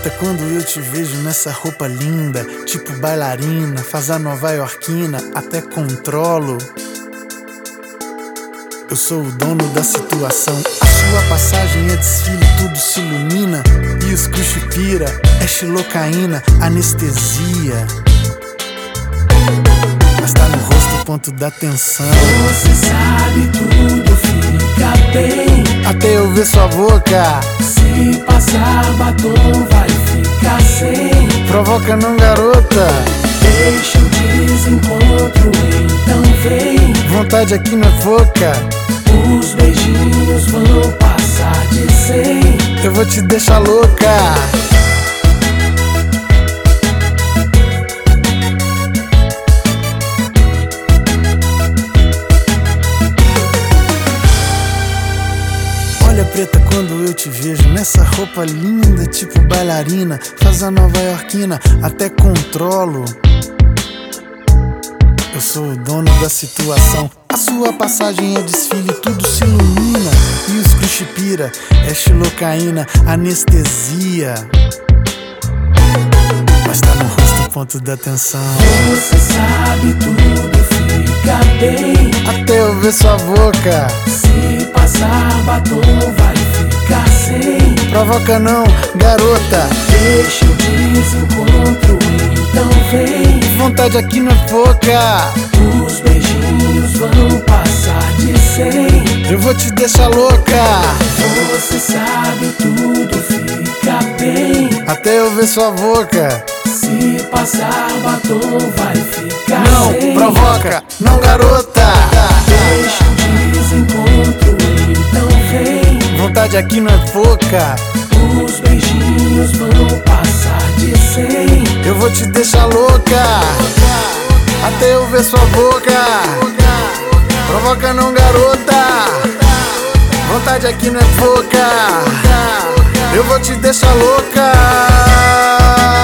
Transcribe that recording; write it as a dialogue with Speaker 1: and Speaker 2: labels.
Speaker 1: preta, quando eu te vejo nessa roupa linda, tipo bailarina, faz a nova-iorquina, até controlo. Eu sou o dono da situação. A sua passagem é desfile, tudo se ilumina. E os cruxipira, é xilocaína, anestesia. Mas tá no rosto o ponto da tensão.
Speaker 2: Você sabe tudo fica bem
Speaker 1: até eu ver sua boca.
Speaker 2: Se passar batom vai ficar sem.
Speaker 1: Provoca não, garota.
Speaker 2: Deixa o desencontro, então vem.
Speaker 1: Vontade aqui não é pouca.
Speaker 2: Os beijinhos vão passar de 100.
Speaker 1: Eu vou te deixar louca. Olha, preta, quando eu te vejo nessa roupa linda, tipo bailarina, faz a nova-iorquina, até controlo. Eu sou o dono da situação. A sua passagem é desfile, tudo se ilumina. E os cruxipira, é xilocaína, anestesia. Mas tá no rosto o ponto da tensão.
Speaker 2: Você sabe tudo fica bem
Speaker 1: até eu ver sua boca.
Speaker 2: Se passar batom vai ficar sem.
Speaker 1: Provoca não, garota.
Speaker 2: Deixa o desencontro, então vem.
Speaker 1: Vontade aqui não é pouca.
Speaker 2: Os beijinhos vão passar de 100.
Speaker 1: Eu vou te deixar louca.
Speaker 2: Você sabe tudo fica bem
Speaker 1: até eu ver sua boca.
Speaker 2: Se passar batom vai ficar
Speaker 1: não,
Speaker 2: sem.
Speaker 1: Provoca, não, garota.
Speaker 2: Deixa o desencontro, então vem.
Speaker 1: Vontade aqui não é pouca.
Speaker 2: Os beijinhos vão passar de 100.
Speaker 1: Eu vou te deixar louca até eu ver sua boca. Provoca não, garota. Vontade aqui não é pouca. Eu vou te deixar louca.